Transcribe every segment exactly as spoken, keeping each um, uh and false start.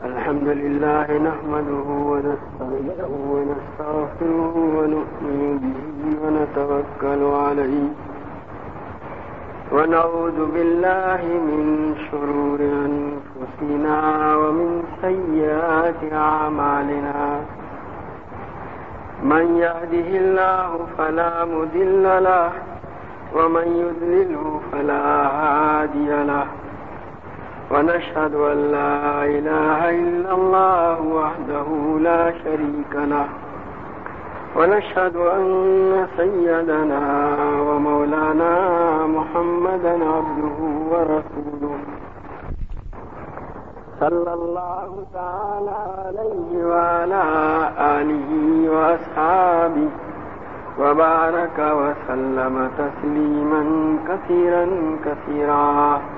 الحمد لله نحمده ونستعينه ونستغفره ونؤمن به ونتوكل عليه ونعوذ بالله من شرور أنفسنا ومن سيئات أعمالنا من يهده الله فلا مضل له ومن يضلله فلا هادي له ونشهد أن لا إله إلا الله وحده لا شريك له ونشهد أن سيدنا ومولانا محمدا عبده ورسوله صلى الله تعالى عليه وعلى آله وأصحابه وبارك وسلم تسليما كثيرا كثيرا.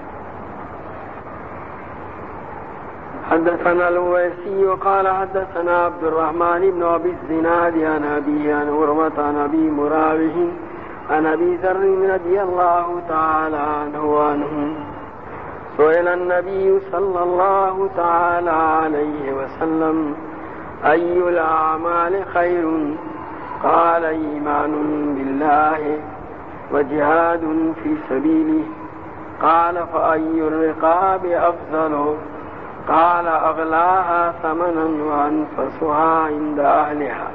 حدثنا الويسي قال حدثنا عبد الرحمن بن أبي الزناد عن أبي عن عروة عن أبي مراوح عن أبي ذر رضي الله تعالى عنه وعنه سئل النبي صلى الله تعالى عليه وسلم أي الأعمال خير؟ قال إيمان بالله وجهاد في سبيله. قال فأي الرقاب أفضل؟ قال أغلاها ثمنا وأنفسها عند أهلها.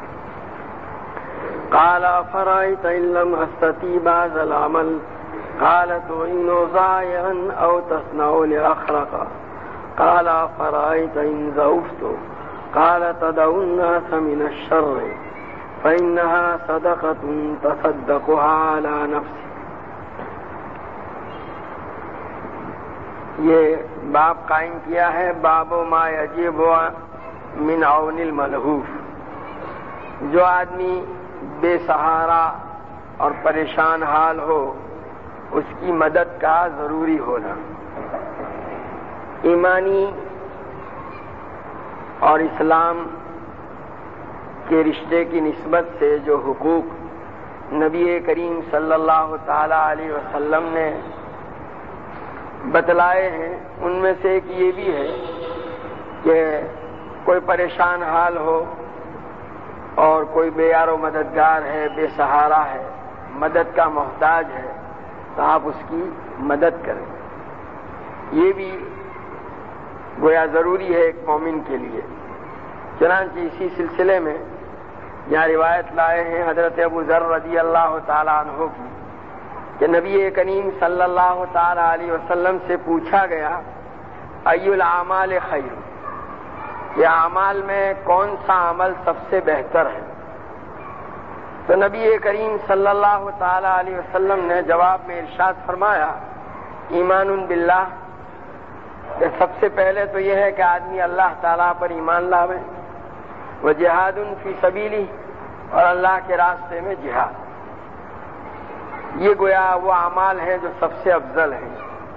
قال أفرأيت إن لم أستطيع هذا العمل؟ قال تعين ضائعا أو تصنع لأخرق. قال أفرأيت إن ضعفت؟ قال تدعو الناس من الشر فإنها صدقة تصدقها على نفسك. یہ باب قائم کیا ہے باب ما یجب من عون الملہوف. جو آدمی بے سہارا اور پریشان حال ہو اس کی مدد کا ضروری ہونا. ایمانی اور اسلام کے رشتے کی نسبت سے جو حقوق نبی کریم صلی اللہ تعالی علیہ وسلم نے بتلائے ہیں ان میں سے ایک یہ بھی ہے کہ کوئی پریشان حال ہو اور کوئی بے یار و مددگار ہے، بے سہارا ہے، مدد کا محتاج ہے تو آپ اس کی مدد کریں. یہ بھی گویا ضروری ہے ایک مومن کے لیے. چنانچہ اسی سلسلے میں یہاں روایت لائے ہیں حضرت ابو ذر رضی اللہ تعالیٰ عنہ کی کہ نبی کریم صلی اللہ تعالی علیہ وسلم سے پوچھا گیا ای الاعمال خیر، یہ اعمال میں کون سا عمل سب سے بہتر ہے؟ تو نبی کریم صلی اللہ تعالی علیہ وسلم نے جواب میں ارشاد فرمایا ایمان باللہ، کہ سب سے پہلے تو یہ ہے کہ آدمی اللہ تعالیٰ پر ایمان لاوے، وجہاد فی سبیلہ، اور اللہ کے راستے میں جہاد. یہ گویا وہ اعمال ہیں جو سب سے افضل ہیں.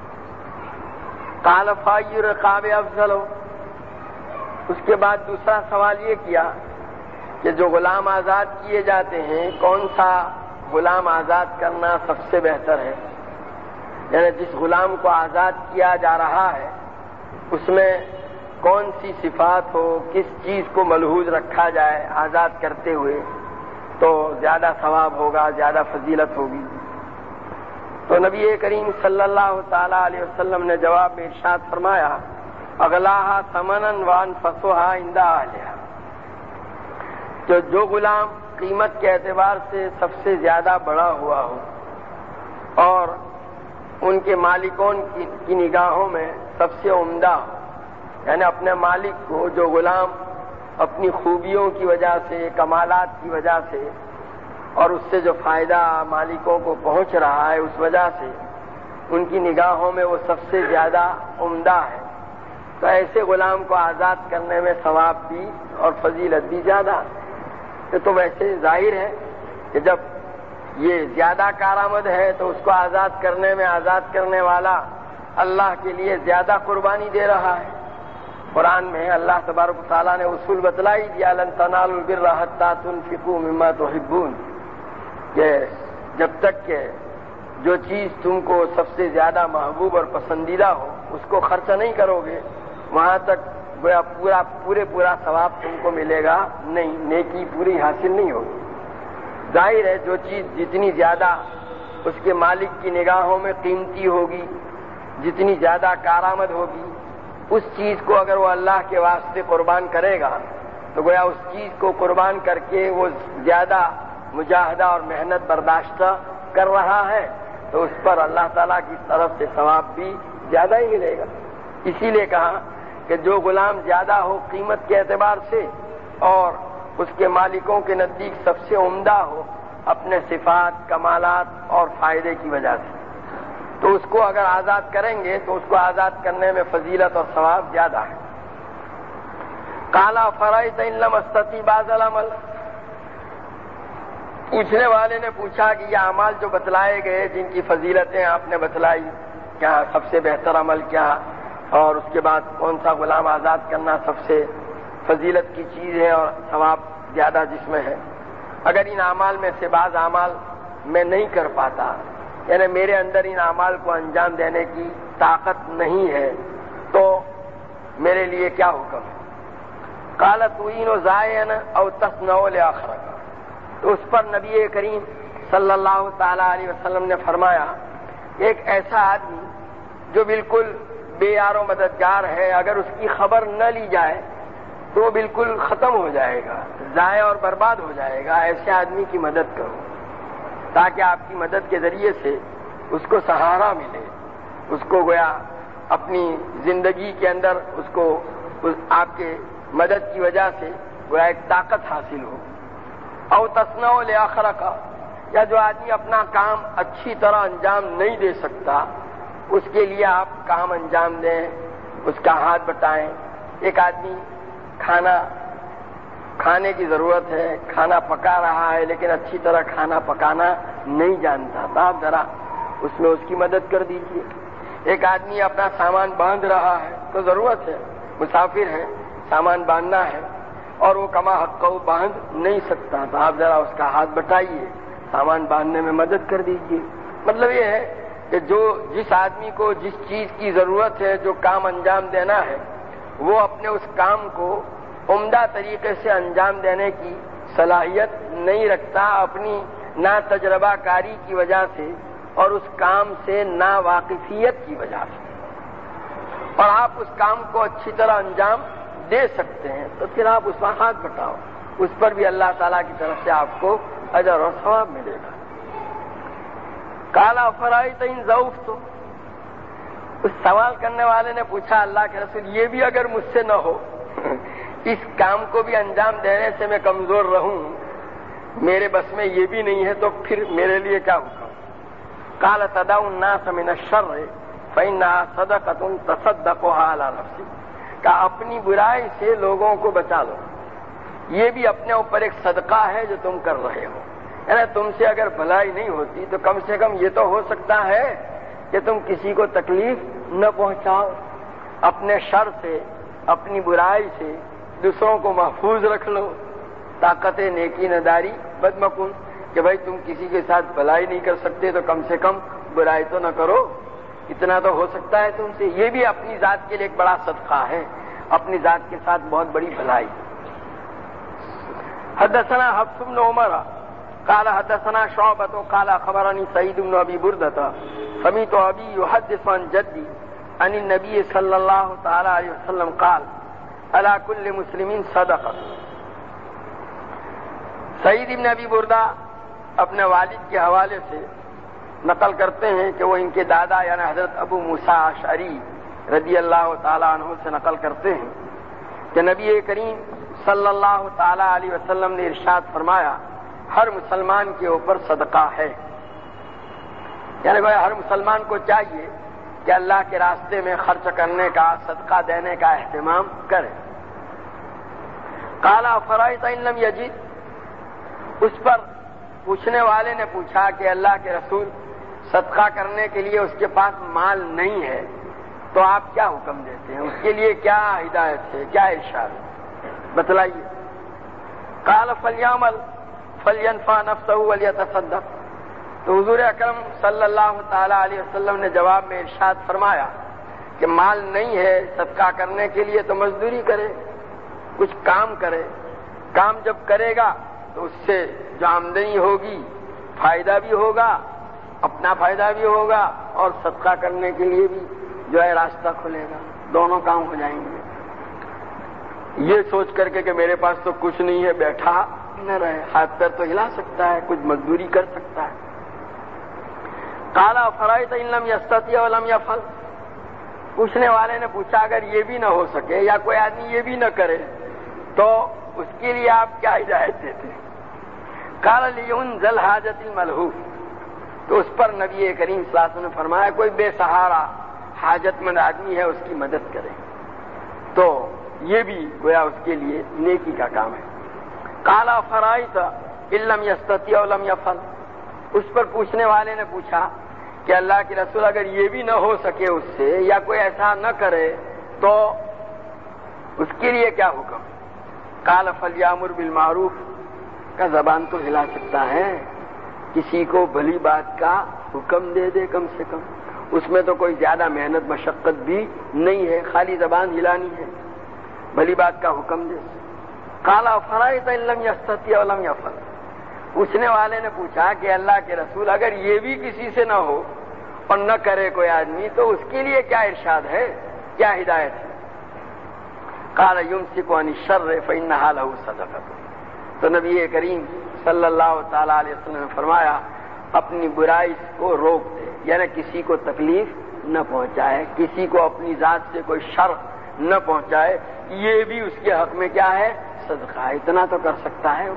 قال فای الرقاب افضل ہو. اس کے بعد دوسرا سوال یہ کیا کہ جو غلام آزاد کیے جاتے ہیں کون سا غلام آزاد کرنا سب سے بہتر ہے؟ یعنی جس غلام کو آزاد کیا جا رہا ہے اس میں کون سی صفات ہو، کس چیز کو ملحوظ رکھا جائے آزاد کرتے ہوئے تو زیادہ ثواب ہوگا، زیادہ فضیلت ہوگی. تو نبی کریم صلی اللہ تعالی علیہ وسلم نے جواب میں ارشاد فرمایا اغلاها ثمنا وانفسها عند اهلها، جو جو غلام قیمت کے اعتبار سے سب سے زیادہ بڑا ہوا ہو اور ان کے مالکون کی نگاہوں میں سب سے عمدہ ہو، یعنی اپنے مالک کو جو غلام اپنی خوبیوں کی وجہ سے، کمالات کی وجہ سے اور اس سے جو فائدہ مالکوں کو پہنچ رہا ہے اس وجہ سے ان کی نگاہوں میں وہ سب سے زیادہ عمدہ ہے، تو ایسے غلام کو آزاد کرنے میں ثواب بھی اور فضیلت بھی زیادہ. تو ویسے ظاہر ہے کہ جب یہ زیادہ کارآمد ہے تو اس کو آزاد کرنے میں آزاد کرنے والا اللہ کے لیے زیادہ قربانی دے رہا ہے. قرآن میں اللہ تبارک و تعالیٰ نے اصول بتلائی دیا لن تنالوا البر حتى تنفقوا مما تحبون، کہ جب تک کہ جو چیز تم کو سب سے زیادہ محبوب اور پسندیدہ ہو اس کو خرچہ نہیں کرو گے وہاں تک گویا پورا پورے پورا ثواب تم کو ملے گا نہیں، نیکی پوری حاصل نہیں ہوگی۔ ظاہر ہے جو چیز جتنی زیادہ اس کے مالک کی نگاہوں میں قیمتی ہوگی، جتنی زیادہ کارآمد ہوگی، اس چیز کو اگر وہ اللہ کے واسطے قربان کرے گا تو گویا اس چیز کو قربان کر کے وہ زیادہ مجاہدہ اور محنت برداشت کر رہا ہے تو اس پر اللہ تعالیٰ کی طرف سے ثواب بھی زیادہ ہی ملے گا۔ اسی لیے کہا کہ جو غلام زیادہ ہو قیمت کے اعتبار سے اور اس کے مالکوں کے نزدیک سب سے عمدہ ہو اپنے صفات، کمالات اور فائدے کی وجہ سے، تو اس کو اگر آزاد کریں گے تو اس کو آزاد کرنے میں فضیلت اور ثواب زیادہ ہے۔ قال فرأيت إن لم أستطع بعض العمل، پوچھنے والے نے پوچھا کہ یہ اعمال جو بتلائے گئے جن کی فضیلتیں آپ نے بتلائی، کیا سب سے بہتر عمل کیا اور اس کے بعد کون سا غلام آزاد کرنا سب سے فضیلت کی چیز ہے اور ثواب زیادہ جس میں ہے، اگر ان اعمال میں سے بعض اعمال میں نہیں کر پاتا، یعنی میرے اندر ان اعمال کو انجام دینے کی طاقت نہیں ہے تو میرے لیے کیا حکم ہے؟ قال تعین زائن او تصنع لآخرک، تو اس پر نبی کریم صلی اللہ تعالی علیہ وسلم نے فرمایا ایک ایسا آدمی جو بالکل بے یار و مددگار ہے، اگر اس کی خبر نہ لی جائے تو وہ بالکل ختم ہو جائے گا، ضائع اور برباد ہو جائے گا، ایسے آدمی کی مدد کرو تاکہ آپ کی مدد کے ذریعے سے اس کو سہارا ملے، اس کو گویا اپنی زندگی کے اندر اس کو آپ کے مدد کی وجہ سے گویا ایک طاقت حاصل ہو۔ او تصنع لآخرک، یا جو آدمی اپنا کام اچھی طرح انجام نہیں دے سکتا اس کے لیے آپ کام انجام دیں، اس کا ہاتھ بٹائیں۔ ایک آدمی کھانا کھانے کی ضرورت ہے، کھانا پکا رہا ہے لیکن اچھی طرح کھانا پکانا نہیں جانتا تو آپ ذرا اس میں اس کی مدد کر دیجیے۔ ایک آدمی اپنا سامان باندھ رہا ہے تو ضرورت ہے، مسافر ہے، سامان باندھنا ہے اور وہ کما حق کو باندھ نہیں سکتا تو آپ ذرا اس کا ہاتھ بٹائیے، سامان باندھنے میں مدد کر دیجیے۔ مطلب یہ ہے کہ جو جس آدمی کو جس چیز کی ضرورت ہے، جو کام انجام دینا ہے، وہ اپنے اس کام کو عمدہ طریقے سے انجام دینے کی صلاحیت نہیں رکھتا اپنی نا تجربہ کاری کی وجہ سے اور اس کام سے نا واقفیت کی وجہ سے، اور آپ اس کام کو اچھی طرح انجام دے سکتے ہیں تو پھر آپ اس پر ہاتھ بٹاؤ، اس پر بھی اللہ تعالیٰ کی طرف سے آپ کو اجر اور ثواب ملے گا۔ قال افرأیت ان ضعفت، اس سوال کرنے والے نے پوچھا اللہ کے رسول یہ بھی اگر مجھ سے نہ ہو، اس کام کو بھی انجام دینے سے میں کمزور رہوں، میرے بس میں یہ بھی نہیں ہے تو پھر میرے لیے کیا حکم؟ قال تدع الناس من الشر فإنها صدقة تصدقها على نفسك، کہ اپنی برائی سے لوگوں کو بچا لو، یہ بھی اپنے اوپر ایک صدقہ ہے جو تم کر رہے ہو، یعنی تم سے اگر بھلائی نہیں ہوتی تو کم سے کم یہ تو ہو سکتا ہے کہ تم کسی کو تکلیف نہ پہنچاؤ، اپنے شر سے، اپنی برائی سے دوسروں کو محفوظ رکھ لو۔ طاقت نیکی نداری بدمکن، کہ بھائی تم کسی کے ساتھ بھلائی نہیں کر سکتے تو کم سے کم برائی تو نہ کرو، اتنا تو ہو سکتا ہے تم سے، یہ بھی اپنی ذات کے لیے ایک بڑا صدقہ ہے، اپنی ذات کے ساتھ بہت بڑی بھلائی۔ حدثنا حفص بن عمر قال حدثنا شعبة قال خبرني سعيد بن ابي بردة سمعت ابي يحدث عن جدي عن النبي صلى الله تعالى عليه وسلم قال على كل مسلم صدقة۔ سعید بن ابی بردہ اپنے والد کے حوالے سے نقل کرتے ہیں کہ وہ ان کے دادا یعنی حضرت ابو موسیٰ اشعری رضی اللہ تعالیٰ عنہ سے نقل کرتے ہیں کہ نبی کریم صلی اللہ تعالیٰ علیہ وسلم نے ارشاد فرمایا ہر مسلمان کے اوپر صدقہ ہے، یعنی کہ ہر مسلمان کو چاہیے کہ اللہ کے راستے میں خرچ کرنے کا، صدقہ دینے کا اہتمام کرے۔ قال افرأیت ان لم یجد، اس پر پوچھنے والے نے پوچھا کہ اللہ کے رسول صدقہ کرنے کے لیے اس کے پاس مال نہیں ہے تو آپ کیا حکم دیتے ہیں، اس کے لیے کیا ہدایت ہے، کیا ارشاد ہے، بتلائیے۔ قال فلیعمل فلینفع نفسہ ولیتصدق، تو حضور اکرم صلی اللہ تعالی علیہ وسلم نے جواب میں ارشاد فرمایا کہ مال نہیں ہے صدقہ کرنے کے لیے تو مزدوری کرے، کچھ کام کرے، کام جب کرے گا تو اس سے جو آمدنی ہوگی فائدہ بھی ہوگا، اپنا فائدہ بھی ہوگا اور صدقہ کرنے کے لیے بھی جو ہے راستہ کھلے گا، دونوں کام ہو جائیں گے۔ یہ سوچ کر کے کہ میرے پاس تو کچھ نہیں ہے، بیٹھا نہ رہے، ہاتھ پیر تو ہلا سکتا ہے، کچھ مزدوری کر سکتا ہے۔ قال افرأيت ان لم يستطع ولم يفعل، پوچھنے والے نے پوچھا اگر یہ بھی نہ ہو سکے یا کوئی آدمی یہ بھی نہ کرے تو اس کے لیے آپ کیا ہدایت دیتے؟ قال لينزل حاجت الملهوف، تو اس پر نبی کریم صلی اللہ علیہ وسلم نے فرمایا کوئی بے سہارا حاجت مند آدمی ہے اس کی مدد کرے، تو یہ بھی گویا اس کے لیے نیکی کا کام ہے۔ قال افرأيت ان لم يستطع ولم يفعل، اس پر پوچھنے والے نے پوچھا کہ اللہ کے رسول اگر یہ بھی نہ ہو سکے اس سے یا کوئی ایسا نہ کرے تو اس کے لیے کیا حکم؟ قال فلیامر بالمعروف، کا زبان تو ہلا سکتا ہے، کسی کو بھلی بات کا حکم دے دے، کم سے کم اس میں تو کوئی زیادہ محنت مشقت بھی نہیں ہے، خالی زبان ہلانی ہے، بھلی بات کا حکم دے۔ قال افرأيت ان لم يستطع ولم يفعل، پوچھنے والے نے پوچھا کہ اللہ کے رسول اگر یہ بھی کسی سے نہ ہو اور نہ کرے کوئی آدمی تو اس کے لیے کیا ارشاد ہے، کیا ہدایت ہے؟ قال يمسك عن الشر فإنها له صدقة، تو نبی کریم صلی اللہ تعالی علیہ وسلم نے فرمایا اپنی برائی کو روک دے، یعنی کسی کو تکلیف نہ پہنچائے، کسی کو اپنی ذات سے کوئی شر نہ پہنچائے، یہ بھی اس کے حق میں کیا ہے؟ صدقہ، اتنا تو کر سکتا ہے۔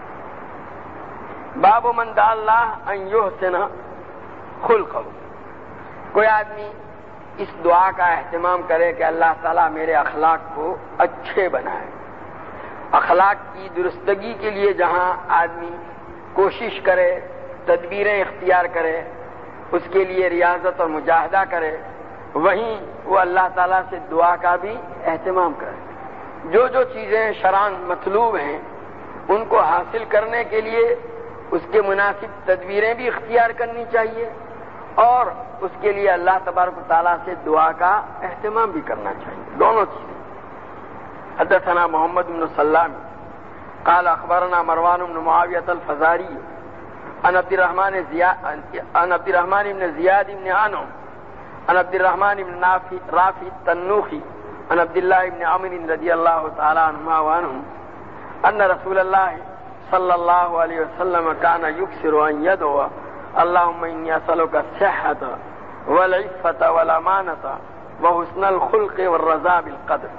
باب من دعا اللہ ان یحسن خلقہ، کوئی آدمی اس دعا کا اہتمام کرے کہ اللہ تعالیٰ میرے اخلاق کو اچھے بنائے۔ اخلاق کی درستگی کے لیے جہاں آدمی کوشش کرے، تدبیریں اختیار کرے، اس کے لیے ریاضت اور مجاہدہ کرے، وہیں وہ اللہ تعالیٰ سے دعا کا بھی اہتمام کرے۔ جو جو چیزیں شرعاً مطلوب ہیں ان کو حاصل کرنے کے لیے اس کے مناسب تدبیریں بھی اختیار کرنی چاہیے اور اس کے لیے اللہ تبارک و تعالیٰ سے دعا کا اہتمام بھی کرنا چاہیے، دونوں چیزیں۔ حدثنا محمد بن سلام قال اخبرنا مروان بن معاویہ الفزاری عن عبد الرحمن عن عبد الرحمن بن زیاد بن عنم عن عبد الرحمن بن رافع التنوخی عن عبد الله بن عمرو رضی اللہ تعالی عنہما وعنهم ان رسول اللہ صلی اللہ علیہ وسلم كان يكثر ان يدعو اللهم اني اسالك الصحة والعفة والامانة وحسن الخلق والرضا بالقدر۔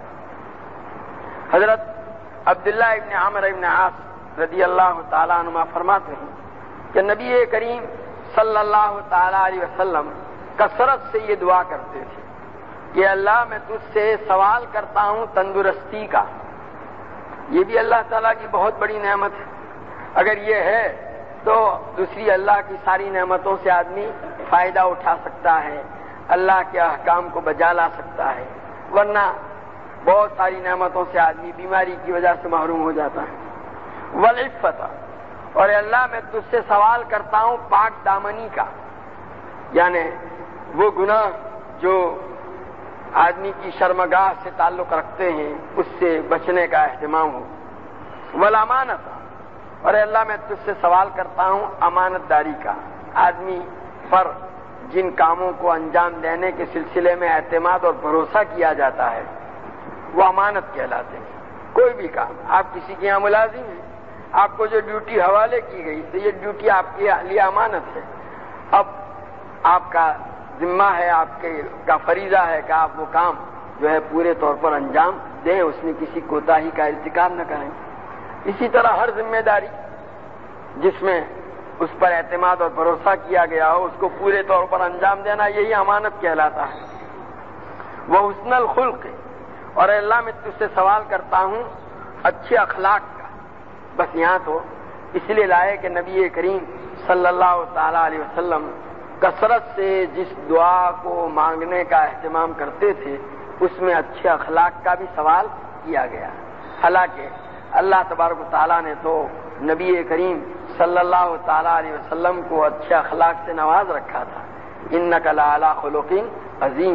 حضرت عبداللہ ابن عمرو ابن عاص رضی اللہ تعالی عنہما فرماتے ہیں کہ نبی کریم صلی اللہ تعالی علیہ وسلم کثرت سے یہ دعا کرتے تھے کہ اللہ میں تجھ سے سوال کرتا ہوں تندرستی کا، یہ بھی اللہ تعالیٰ کی بہت بڑی نعمت ہے، اگر یہ ہے تو دوسری اللہ کی ساری نعمتوں سے آدمی فائدہ اٹھا سکتا ہے، اللہ کے احکام کو بجا لا سکتا ہے، ورنہ بہت ساری نعمتوں سے آدمی بیماری کی وجہ سے محروم ہو جاتا ہے۔ والعفت، اور اللہ میں تجھ سے سوال کرتا ہوں پاک دامنی کا، یعنی وہ گناہ جو آدمی کی شرمگاہ سے تعلق رکھتے ہیں اس سے بچنے کا اہتمام ہو۔ والامانت، اور اللہ میں تجھ سے سوال کرتا ہوں امانت داری کا، آدمی پر جن کاموں کو انجام دینے کے سلسلے میں اعتماد اور بھروسہ کیا جاتا ہے وہ امانت کہلاتے ہیں۔ کوئی بھی کام، آپ کسی کے یہاں ملازم ہیں، آپ کو جو ڈیوٹی حوالے کی گئی تو یہ ڈیوٹی آپ کے لیے امانت ہے، اب آپ کا ذمہ ہے، آپ کے کا فریضہ ہے کہ آپ وہ کام جو ہے پورے طور پر انجام دیں، اس میں کسی کوتاہی کا ارتکاب نہ کریں۔ اسی طرح ہر ذمہ داری جس میں اس پر اعتماد اور بھروسہ کیا گیا ہو اس کو پورے طور پر انجام دینا، یہی امانت کہلاتا ہے۔ وہ حسن الخلق، اور اللہ میں تجھ سے سوال کرتا ہوں اچھے اخلاق کا۔ بس یہاں تو اس لیے لائے کہ نبی کریم صلی اللہ تعالی علیہ وسلم کثرت سے جس دعا کو مانگنے کا اہتمام کرتے تھے اس میں اچھے اخلاق کا بھی سوال کیا گیا۔ حالانکہ اللہ تبارک و تعالیٰ نے تو نبی کریم صلی اللہ تعالی علیہ وسلم کو اچھے اخلاق سے نواز رکھا تھا، انک لعلی خلق عظیم،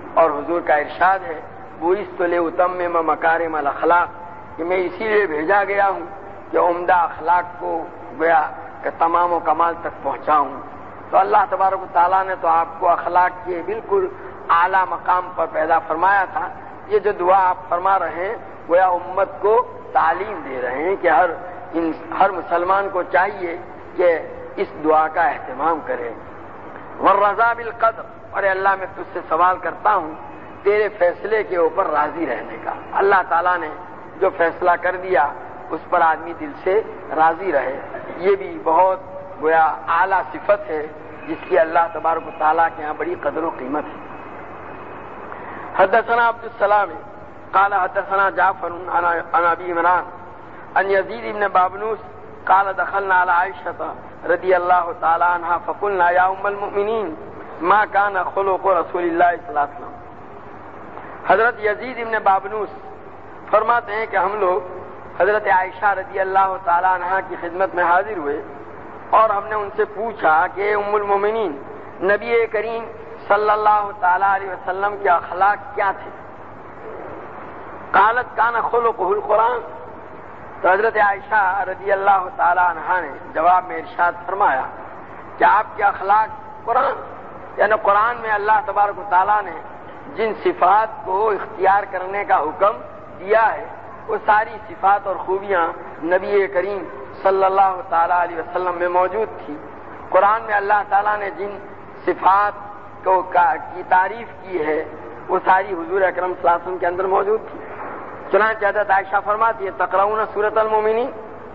اور حضور کا ارشاد ہے بعثت لأتمم مکارم الاخلاق کہ میں اسی لیے بھیجا گیا ہوں کہ عمدہ اخلاق کو گویا کہ تمام و کمال تک پہنچاؤں. تو اللہ تبارک و تعالیٰ نے تو آپ کو اخلاق کے بالکل اعلیٰ مقام پر پیدا فرمایا تھا. یہ جو دعا آپ فرما رہے ہیں گویا امت کو تعلیم دے رہے ہیں کہ ہر ان ہر مسلمان کو چاہیے کہ اس دعا کا اہتمام کرے. والرضا بالقدر، اور اللہ میں تجھ سے سوال کرتا ہوں تیرے فیصلے کے اوپر راضی رہنے کا. اللہ تعالیٰ نے جو فیصلہ کر دیا اس پر آدمی دل سے راضی رہے. یہ بھی بہت گویا اعلیٰ صفت ہے جس کی اللہ تبارک و تعالیٰ کے یہاں بڑی قدر و قیمت ہے. حدثنا عبد السلام قال حدثنا جعفر عن ابي عمران عن يزيد بن بابنوس قال دخلنا على عائشة رضي الله تعالى عنها فقلنا يا ام المؤمنين ما كان خلق رسول الله صلى الله عليه وسلم. حضرت یزید بن بابنوس فرماتے ہیں کہ ہم لوگ حضرت عائشہ رضی اللہ تعالیٰ عنہ کی خدمت میں حاضر ہوئے اور ہم نے ان سے پوچھا کہ ام المومنین نبی کریم صلی اللہ تعالیٰ علیہ وسلم کے اخلاق کیا تھے؟ قالت کان خلقہ القرآن. تو حضرت عائشہ رضی اللہ تعالیٰ عنہ نے جواب میں ارشاد فرمایا کہ آپ کے اخلاق قرآن، یعنی قرآن میں اللہ تبارک و تعالیٰ نے جن صفات کو اختیار کرنے کا حکم دیا ہے وہ ساری صفات اور خوبیاں نبی کریم صلی اللہ تعالیٰ علیہ وسلم میں موجود تھی. قرآن میں اللہ تعالیٰ نے جن صفات کو کی تعریف کی ہے وہ ساری حضور اکرم صلی اللہ علیہ وسلم کے اندر موجود تھی. چنانچہ حضرت عائشہ فرماتی ہے تقرؤون سورۃ المومنین،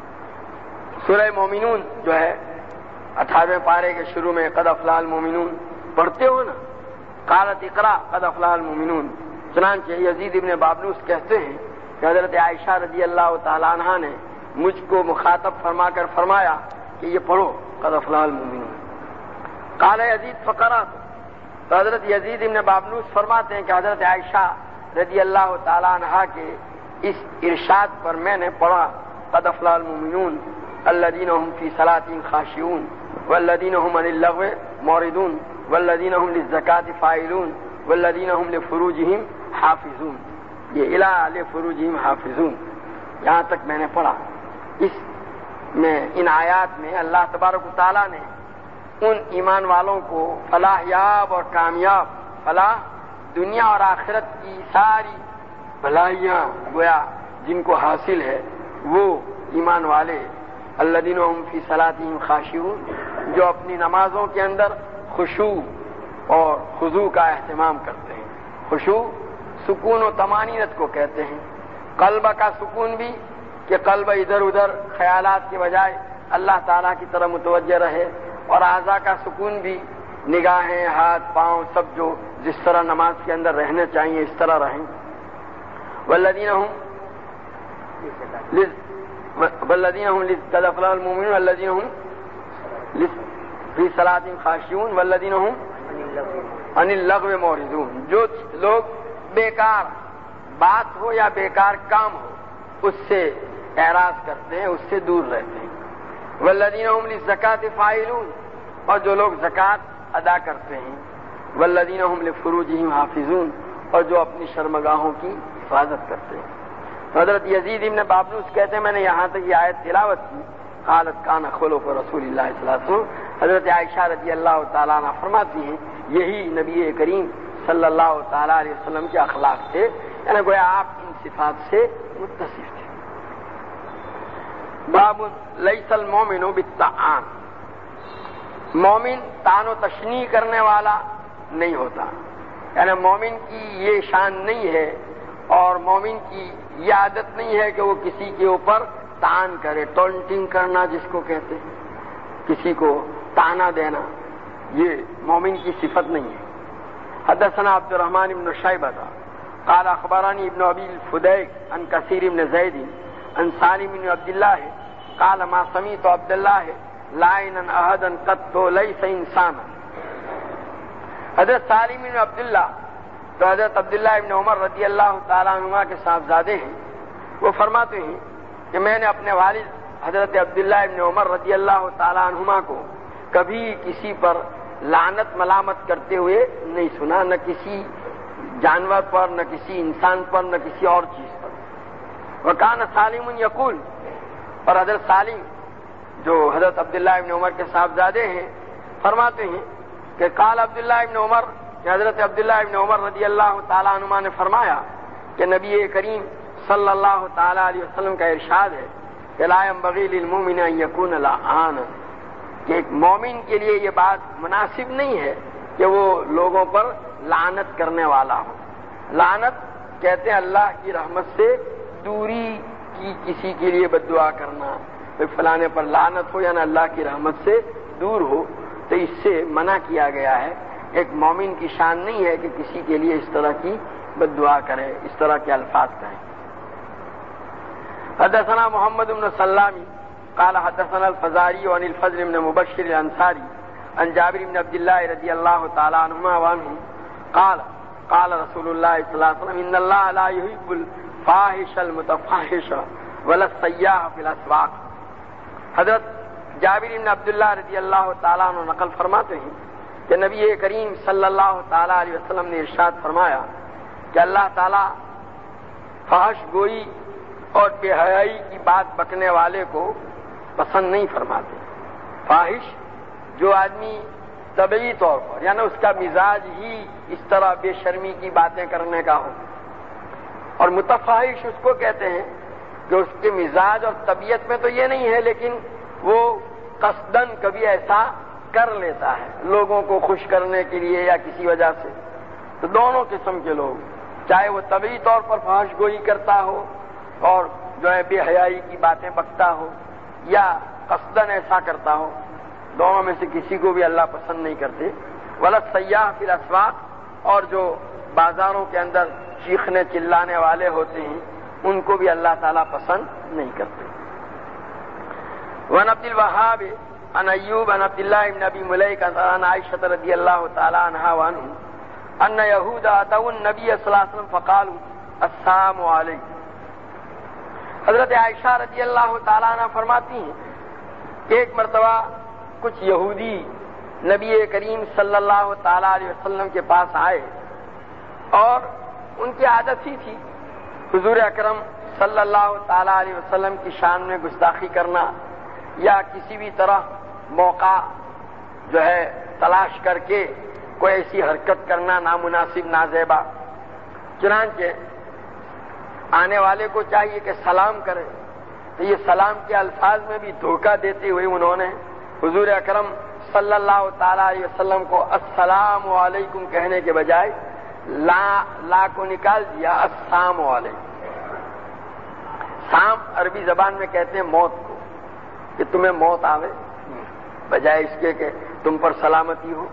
سورہ مومنون جو ہے اٹھارہویں پارے کے شروع میں قد افلح المومنون پڑھتے ہو نا. قالت اقرا قد افلح المومنون. چنانچہ یزید ابن بابنوس کہتے ہیں کہ حضرت عائشہ رضی اللہ تعالیٰ عنہ نے مجھ کو مخاطب فرما کر فرمایا کہ یہ پڑھو قد افلح المومنون. قال یزید فقرات. تو حضرت یزید ابن بابنوس فرماتے ہیں کہ حضرت عائشہ رضی اللہ تعالیٰ عنہ کے اس ارشاد پر میں نے پڑھا قد افلح المومنون الذین هم فی صلاتهم خاشعون والذین هم عن اللغو معرضون والذین هم للزکاة فاعلون والذین هم لفروجهم حافظون. یہ الی لفروجهم حافظون یہاں تک میں نے پڑھا. اس میں ان آیات میں اللہ تبارک و تعالیٰ نے ان ایمان والوں کو فلاح یاب اور کامیاب، فلاح دنیا اور آخرت کی ساری بھلائیاں گویا جن کو حاصل ہے وہ ایمان والے الذین هم فی صلاتهم خاشعون جو اپنی نمازوں کے اندر خشوع اور خضوع کا اہتمام کرتے ہیں. خشوع سکون و طمانینت کو کہتے ہیں. قلب کا سکون بھی کہ قلب ادھر ادھر خیالات کے بجائے اللہ تعالیٰ کی طرف متوجہ رہے، اور اعضاء کا سکون بھی نگاہیں، ہاتھ، پاؤں سب جو جس طرح نماز کے اندر رہنے چاہیے اس طرح رہیں. والذین هم والذین هم قد افلح المؤمنون الذین هم فی صلاتهم خاشعون والذین هم عن اللغو معرضون. جو لوگ بیکار بات ہو یا بیکار کام ہو اس سے اعراض کرتے ہیں، اس سے دور رہتے ہیں. والذین هم للزکاة فاعلون، اور جو لوگ زکوٰۃ ادا کرتے ہیں. والذین هم لفروجهم حافظون، اور جو اپنی شرمگاہوں کی حفاظت کرتے ہیں. حضرت یزید ابن بابنوس کہتے ہیں میں نے یہاں تک یہ آیت تلاوت کی قالت کان خلق رسول اللہ صلی اللہ علیہ وسلم. حضرت عائشہ رضی اللہ تعالیٰ عنہ فرماتی ہیں یہی نبی کریم صلی اللہ تعالیٰ علیہ وسلم کے اخلاق تھے، یعنی گویا آپ ان صفات سے متصف تھے. باب لیس المومن بالطعان، مومن تان و تشنیع کرنے والا نہیں ہوتا، یعنی مومن کی یہ شان نہیں ہے اور مومن کی یہ عادت نہیں ہے کہ وہ کسی کے اوپر تان کرے، ٹونٹنگ کرنا جس کو کہتے ہیں، کسی کو تانا دینا، یہ مومن کی صفت نہیں ہے. حدثنا عبد الرحمن بن شیبہ قال اخبرانی ابن ابی الفدیک عن کثیر بن زید عن سالم بن عبد اللہ قال ما سمعت عبد اللہ لائنا احدا قط ليس انسانا. حضرت سالم بن عبد اللہ تو حضرت عبداللہ ابن عمر رضی اللہ تعالیٰ عنہ کے صاحبزادے ہیں، وہ فرماتے ہیں کہ میں نے اپنے والد حضرت عبداللہ ابن عمر رضی اللہ تعالیٰ عنہما کو کبھی کسی پر لعنت ملامت کرتے ہوئے نہیں سنا، نہ کسی جانور پر، نہ کسی انسان پر، نہ کسی اور چیز پر۔ وکان سالم یقول، اور حضرت سالم جو حضرت عبداللہ ابن عمر کے صاحبزادے ہیں فرماتے ہیں کہ قال عبداللہ ابن عمر، کہ حضرت عبداللہ ابن عمر رضی اللہ تعالیٰ عنہما نے فرمایا کہ نبی کریم صلی اللہ تعالیٰ علیہ وسلم کا ارشاد ہے کہ لا ينبغي للمؤمن ان يكون لعانا، کہ ایک مومن کے لیے یہ بات مناسب نہیں ہے کہ وہ لوگوں پر لعنت کرنے والا ہو۔ لعنت کہتے ہیں اللہ کی رحمت سے دوری کی کسی کے لیے بد دعا کرنا، فلانے پر لعنت ہو یعنی اللہ کی رحمت سے دور ہو، تو اس سے منع کیا گیا ہے۔ ایک مومن کی شان نہیں ہے کہ کسی کے لیے اس طرح کی بد دعا کرے، اس طرح کے الفاظ کہیں۔ حدثنا محمد بن سلام قال حدثنا الفزاري عن الفضل بن مبشر الانصاري عن جابر بن عبد الله رضي الله تعالى عنهما وعنه قال قال رسول الله صلى الله عليه وسلم ان الله لا يحب الفاحش المتفحش ولا السياح في الاسواق۔ حضرت جابر بن عبداللہ رضی اللہ تعالیٰ عنہ نقل فرماتے ہیں کہ نبی کریم صلی اللہ تعالیٰ علیہ وسلم نے ارشاد فرمایا کہ اللہ تعالیٰ فحش گوئی اور بے حیائی کی بات بکنے والے کو پسند نہیں فرماتے۔ فاحش جو آدمی طبعی طور پر یعنی اس کا مزاج ہی اس طرح بے شرمی کی باتیں کرنے کا ہو، اور متفحش اس کو کہتے ہیں کہ اس کے مزاج اور طبیعت میں تو یہ نہیں ہے لیکن وہ قصدن کبھی ایسا کر لیتا ہے لوگوں کو خوش کرنے کے لیے یا کسی وجہ سے۔ تو دونوں قسم کے لوگ، چاہے وہ طبعی طور پر فحش گوئی کرتا ہو اور جو ہے بے حیائی کی باتیں بکتا ہو یا قصدن ایسا کرتا ہو، دونوں میں سے کسی کو بھی اللہ پسند نہیں کرتے۔ ولا سیاح فی الاسواق، اور جو بازاروں کے اندر چیخنے چلانے والے ہوتے ہیں ان کو بھی اللہ تعالیٰ پسند نہیں کرتے۔ وعن عبد الوهاب عن ایوب عن عبد الله بن ابی ملیکہ عن عائشہ رضی اللہ تعالی عنہا وعنہ ان یہود اتوا النبی صلی اللہ علیہ وسلم فقالوا السلام علیکم۔ حضرت عائشہ رضی اللہ تعالی عنہ فرماتی ہیں کہ ایک مرتبہ کچھ یہودی نبی کریم صلی اللہ تعالی علیہ وسلم کے پاس آئے، اور ان کی عادت ہی تھی حضور اکرم صلی اللہ تعالی علیہ وسلم کی شان میں گستاخی کرنا یا کسی بھی طرح موقع جو ہے تلاش کر کے کوئی ایسی حرکت کرنا نامناسب نازیبا۔ چنانچہ آنے والے کو چاہیے کہ سلام کرے، تو یہ سلام کے الفاظ میں بھی دھوکہ دیتے ہوئے انہوں نے حضور اکرم صلی اللہ تعالی علیہ وسلم کو السلام علیکم کہنے کے بجائے لا لا کو نکال دیا، السلام علیکم۔ سام عربی زبان میں کہتے ہیں موت کو، کہ تمہیں موت آوے، بجائے اس کے کہ تم پر سلامتی ہو۔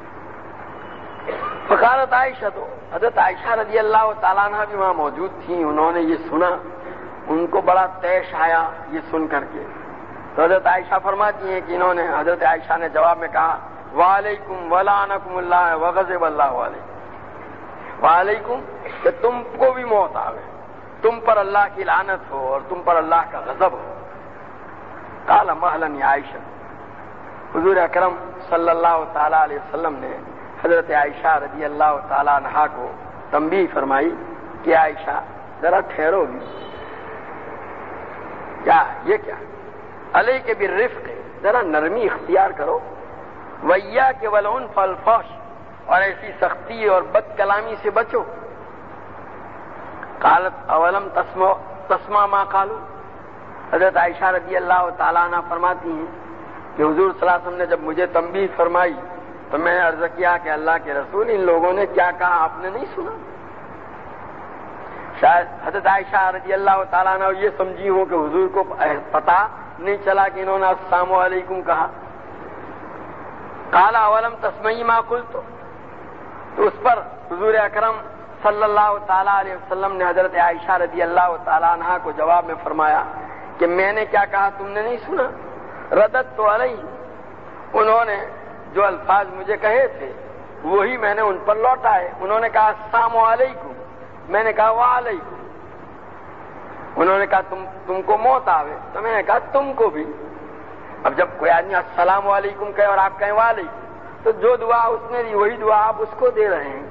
فقالت عائشہ، تو حضرت عائشہ رضی اللہ تعالیٰ عنہ بھی وہاں موجود تھیں، انہوں نے یہ سنا، ان کو بڑا طیش آیا یہ سن کر کے۔ تو حضرت عائشہ فرماتی ہیں کہ انہوں نے حضرت عائشہ نے جواب میں کہا وعلیکم ولعنکم اللہ وغضب اللہ علیکم، وعلیکم کہ تم کو بھی موت آوے، تم پر اللہ کی لعنت ہو اور تم پر اللہ کا غضب ہو۔ قال مہلا یا عائشہ، حضور اکرم صلی اللہ تعالی علیہ وسلم نے حضرت عائشہ رضی اللہ تعالی عنہا کو تنبیہ فرمائی کہ عائشہ ذرا ٹھہرو گی، کیا یہ کیا علیہ کے بالرفق، ذرا نرمی اختیار کرو، وَإِيَّاكَ وَالْعُنْفَ وَالْفَحْشَ، اور ایسی سختی اور بد کلامی سے بچو۔ قالت اولم تسمع تسمع ما قالوا، حضرت عائشہ رضی اللہ تعالیٰ عنہ فرماتی ہیں کہ حضور صلی اللہ علیہ وسلم نے جب مجھے تنبیہ فرمائی تو میں نے عرض کیا کہ اللہ کے رسول ان لوگوں نے کیا کہا آپ نے نہیں سنا؟ شاید حضرت عائشہ رضی اللہ تعالیٰ عنہ یہ سمجھی ہوں کہ حضور کو پتہ نہیں چلا کہ انہوں نے السلام علیکم کہا۔ قال اولم تسمعی ما قلت، تو اس پر حضور اکرم صلی اللہ تعالیٰ علیہ وسلم نے حضرت عائشہ رضی اللہ تعالیٰ عنہ کو جواب میں فرمایا کہ میں نے کیا کہا تم نے نہیں سنا؟ ردت تو علیہ، انہوں نے جو الفاظ مجھے کہے تھے وہی میں نے ان پر لوٹائے۔ انہوں نے کہا السلام علیکم، میں نے کہا وعلیکم۔ انہوں نے کہا تم تم کو موت آوے، تو میں نے کہا تم کو بھی۔ اب جب کوئی آدمی السلام علیکم کہے اور آپ کہیں وعلیکم، تو جو دعا اس نے دی وہی دعا آپ اس کو دے رہے ہیں،